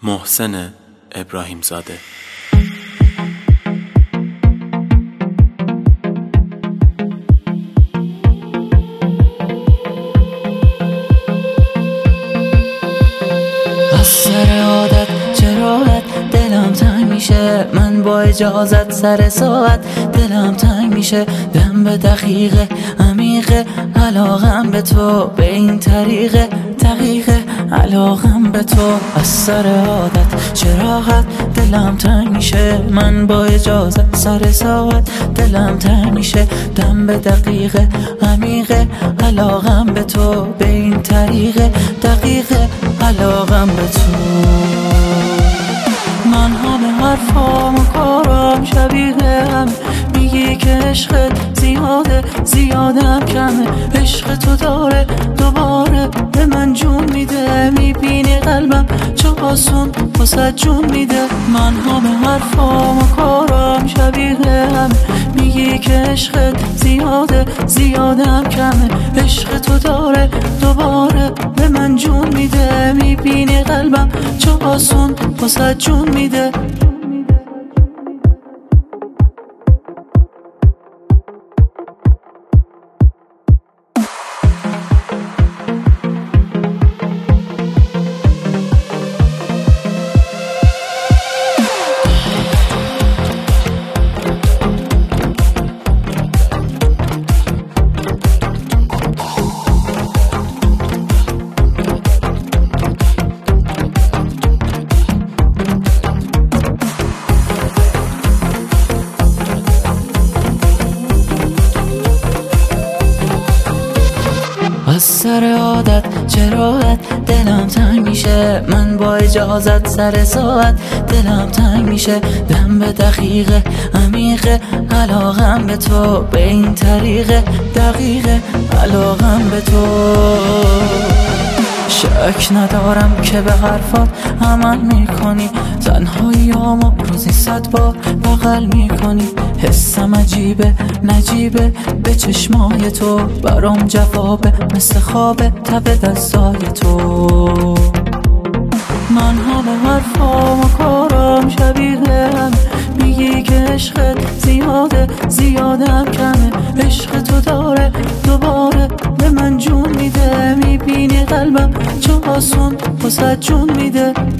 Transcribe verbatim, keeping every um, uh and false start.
محسن ابراهیم زاده. از سر عادت جراحت دلم تنگ میشه، من با اجازت سر ساعت دلم تنگ میشه، دم به دقیقه عمیقه علاقم به تو، به این طریقه دقیقه علاقم به تو. از سر عادت جراحت دلم تنگ میشه، من با اجازت سر ساعت دلم تنگ میشه، دم به دقیقه عمیقه علاقم به تو، به این طریقه دقیقه علاقم به تو. من همه حرفام و کارام شبیه هم، میگی که عشقت زیاده زیادم کمه، عشق تو داره دوباره به من جون میده، میبینی قلبم چه آسون واسه جون میده. من همه حرفام و کارام شبیه هم، میگی که عشقت زیاده زیادم کمه، عشق تو داره دوباره به من جون میده، میبینی قلبم چه آسون واسه جون میده. از سر عادت جراحت دلم تنگ میشه، من با اجازت سر ساعت دلم تنگ میشه، دم به دقیقه عمیقه علاقم به تو، به این طریقه دقیقه علاقم به تو. شک ندارم که به حرفات عمل میکنی، تنهاییامو روزی صد بار بغل میکنی، حسم عجیبه نجیبه به چشمای تو، برام جوابه مثل خوابه تب دستای تو. من همه حرفام و کارام شبیه هم، میگی که عشقت زیاده زیادم کمه، عشق تو داره دوباره به من جون میده، میبینی قلبم چه آسون واسه جون میده.